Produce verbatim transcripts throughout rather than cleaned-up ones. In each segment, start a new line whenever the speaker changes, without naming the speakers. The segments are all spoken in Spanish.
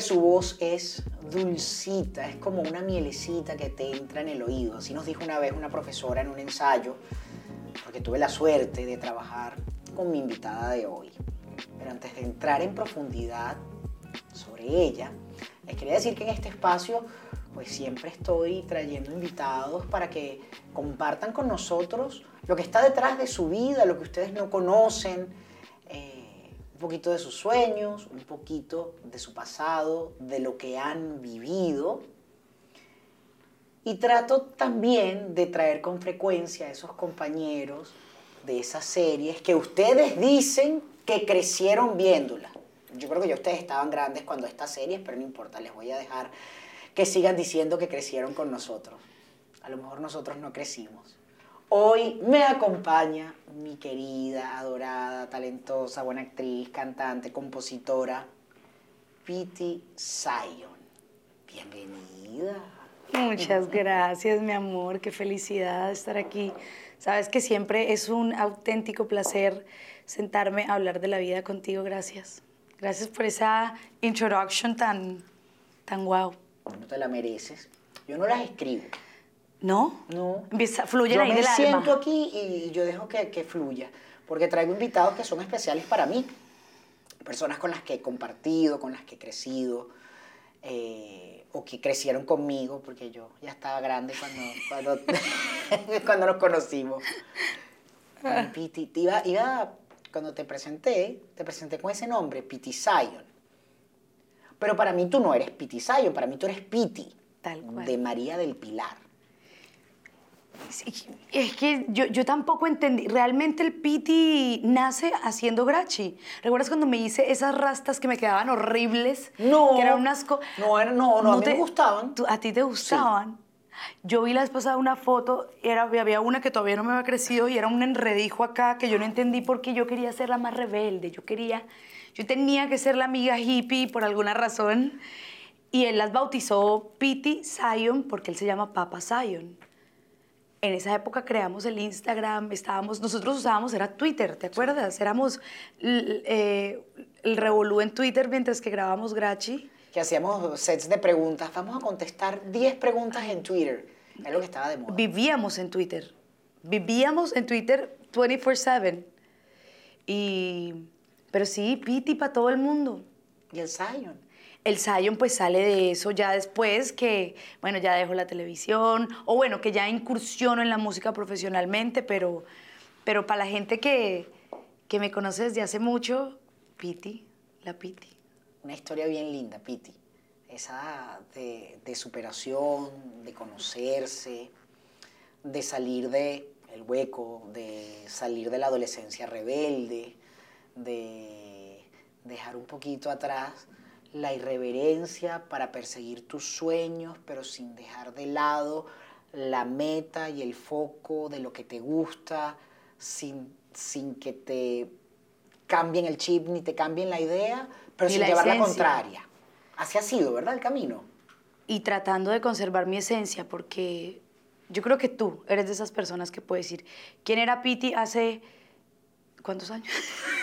su voz es dulcita, es como una mielecita que te entra en el oído. Así nos dijo una vez una profesora en un ensayo, porque tuve la suerte de trabajar con mi invitada de hoy. Pero antes de entrar en profundidad sobre ella, les quería decir que en este espacio pues siempre estoy trayendo invitados para que compartan con nosotros lo que está detrás de su vida, lo que ustedes no conocen, eh, un poquito de sus sueños, un poquito de su pasado, de lo que han vivido. Y trato también de traer con frecuencia a esos compañeros de esas series que ustedes dicen que crecieron viéndolas. Yo creo que ya ustedes estaban grandes cuando estas series, pero no importa, les voy a dejar que sigan diciendo que crecieron con nosotros. A lo mejor nosotros no crecimos. Hoy me acompaña mi querida, adorada, talentosa, buena actriz, cantante, compositora, Pity Zion. Bienvenida.
Muchas gracias, mi amor. Qué felicidad estar aquí. Sabes que siempre es un auténtico placer sentarme a hablar de la vida contigo. Gracias. Gracias por esa introduction tan, tan guau.
No te la mereces. Yo no las escribo.
¿No?
No.
Empieza, fluye
yo
ahí
me
del
siento
alma.
aquí y yo dejo que, que fluya, porque traigo invitados que son especiales para mí. Personas con las que he compartido, con las que he crecido, eh, o que crecieron conmigo, porque yo ya estaba grande cuando, cuando, cuando nos conocimos. Ay, Pity, te iba, iba, cuando te presenté, te presenté con ese nombre, Pity Zion. Pero para mí tú no eres Pity Zion, para mí tú eres Pity,
Tal cual.
de María del Pilar.
Sí, es que yo, yo tampoco entendí. Realmente el Pity nace haciendo Grachi. ¿Recuerdas cuando me hice esas rastas que me quedaban horribles?
No.
Que eran unas co-
No, era- no, no, a mí
te-
me gustaban.
¿tú- ¿A ti te gustaban? Yo vi la vez pasada una foto, era, había una que todavía no me había crecido y era un enredijo acá que yo no entendí por qué yo quería ser la más rebelde. Yo quería, yo tenía que ser la amiga hippie por alguna razón. Y él las bautizó Pity Zion porque él se llama Papa Zion. En esa época creamos el Instagram, estábamos, nosotros usábamos, era Twitter, ¿te acuerdas? Sí. Éramos l, eh, el revolú en Twitter mientras que grabábamos Grachi.
Que hacíamos sets de preguntas. Vamos a contestar diez preguntas en Twitter. Es lo que estaba de moda.
Vivíamos en Twitter. Vivíamos en Twitter veinticuatro siete. Y, pero sí, Pity para todo el mundo.
¿Y el Zion?
El Zion pues sale de eso ya después que, bueno, ya dejo la televisión, o bueno, que ya incursiono en la música profesionalmente, pero, pero para la gente que, que me conoce desde hace mucho, Pity, la Pity.
Una historia bien linda, Pity. Esa de, de superación, de conocerse, de salir del hueco, de salir de la adolescencia rebelde, de dejar un poquito atrás la irreverencia para perseguir tus sueños, pero sin dejar de lado la meta y el foco de lo que te gusta, sin, sin que te cambien el chip ni te cambien la idea, pero
Ni
sin
la
llevar la
esencia.
contraria. Así ha sido, ¿verdad? El camino.
Y tratando de conservar mi esencia, porque yo creo que tú eres de esas personas que puedes decir, ¿quién era Pity hace cuántos años?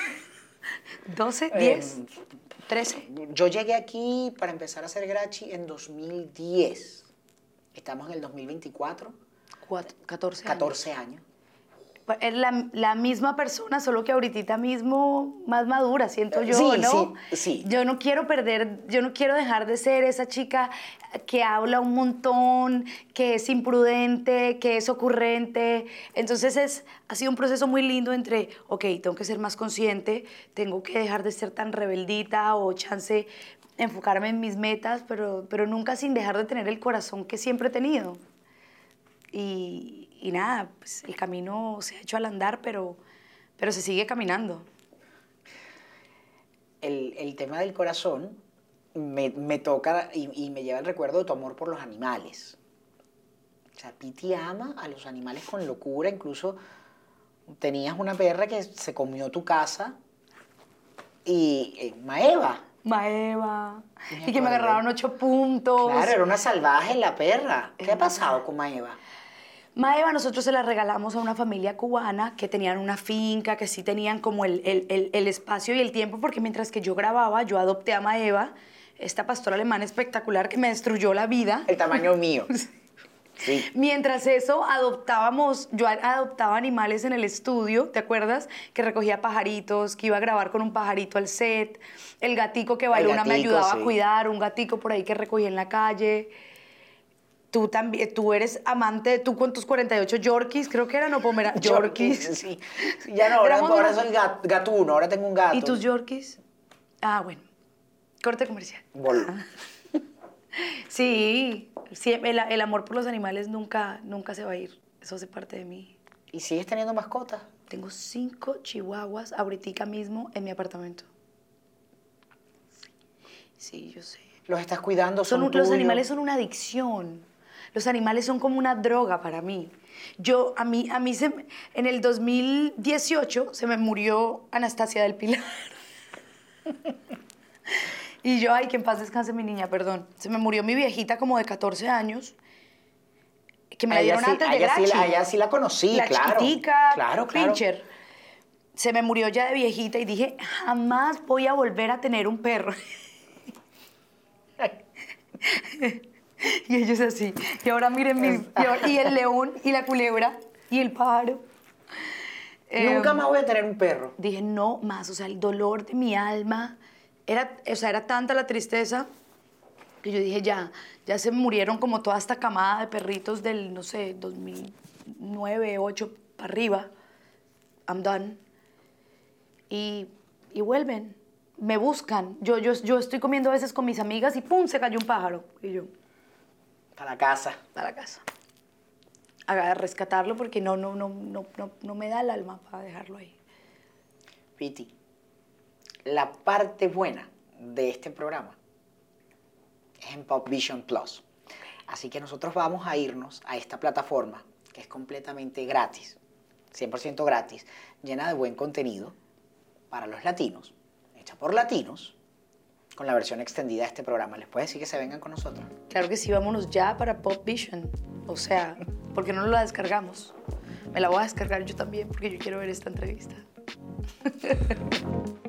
¿doce? ¿diez?
Eh,
¿trece?
Yo llegué aquí para empezar a hacer Grachi en dos mil diez. Estamos en el dos mil veinticuatro.
catorce años.
catorce años.
Es la, la misma persona, solo que ahorita mismo más madura, siento yo,
Sí,
¿no?
sí, sí.
Yo no quiero perder, yo no quiero dejar de ser esa chica que habla un montón, que es imprudente, que es ocurrente. Entonces es, ha sido un proceso muy lindo entre, ok, tengo que ser más consciente, tengo que dejar de ser tan rebeldita o chance enfocarme en mis metas, pero, pero nunca sin dejar de tener el corazón que siempre he tenido. Y, y nada, pues el camino se ha hecho al andar, pero, pero se sigue caminando.
El, el tema del corazón me, me toca y, y me lleva el recuerdo de tu amor por los animales. O sea, Pity ama a los animales con locura. Incluso tenías una perra que se comió tu casa y eh, Maeva.
Maeva.
Me
Y que me
acordé.
agarraron ocho puntos.
Claro, era una salvaje la perra. ¿Qué
Era
ha pasado con Maeva?
Maeva nosotros se la regalamos a una familia cubana que tenían una finca, que sí tenían como el, el, el, el espacio y el tiempo, porque mientras que yo grababa, yo adopté a Maeva. esta pastora alemana espectacular que me destruyó la vida.
El tamaño mío. Sí.
Mientras eso, adoptábamos, yo adoptaba animales en el estudio, ¿te acuerdas? Que recogía pajaritos, que iba a grabar con un pajarito al set, el gatico que Baluna me ayudaba sí. a cuidar, un gatico por ahí que recogía en la calle. Tú también, tú eres amante, tú con tus cuarenta y ocho Yorkies, creo que eran, no, Pomera, Yorkies.
Sí, ya no, ahora, ahora soy gat, gatuno, ahora tengo un gato.
¿Y tus Yorkies? Ah, bueno, corte comercial.
Vol.
Sí, sí el, el amor por los animales nunca, nunca se va a ir. Eso hace parte de mí.
¿Y sigues teniendo mascotas?
Tengo cinco chihuahuas ahorita mismo en mi apartamento. Sí, yo sé.
¿Los estás cuidando?
Son,
son
los animales son una adicción. Los animales son como una droga para mí. Yo, a mí, a mí se, en el dos mil dieciocho se me murió Anastasia del Pilar. Y yo, ay, que en paz descanse mi niña, perdón. Se me murió mi viejita como de catorce años, que me la dieron
sí,
antes de
ella
Grachi.
Sí, ella sí la conocí,
la
claro.
La chiquitica,
claro, claro.
Pincher. Se me murió ya de viejita y dije, jamás voy a volver a tener un perro. Y ellos así. Y ahora miren, mi, y, ahora, y el león, y la culebra, y el pájaro.
Nunca
eh,
más voy a tener un perro.
Dije, no más. O sea, el dolor de mi alma... Era, o sea, era tanta la tristeza que yo dije, ya, ya se murieron como toda esta camada de perritos del, no sé, dos mil nueve, dos mil ocho para arriba. I'm done. Y, y vuelven, me buscan. Yo, yo, yo estoy comiendo a veces con mis amigas y ¡pum! Se cayó un pájaro. Y yo...
Para la casa.
Para la casa. A rescatarlo porque no, no, no, no, no, no me da el alma para dejarlo ahí.
Piti, la parte buena de este programa es en Pop Vision Plus. Así que nosotros vamos a irnos a esta plataforma que es completamente gratis, cien por ciento gratis, llena de buen contenido para los latinos, hecha por latinos, con la versión extendida de este programa. ¿Les puedo decir que se vengan con nosotros?
Claro que sí, vámonos ya para Pop Vision. O sea, ¿por qué no la descargamos? Me la voy a descargar yo también porque yo quiero ver esta entrevista.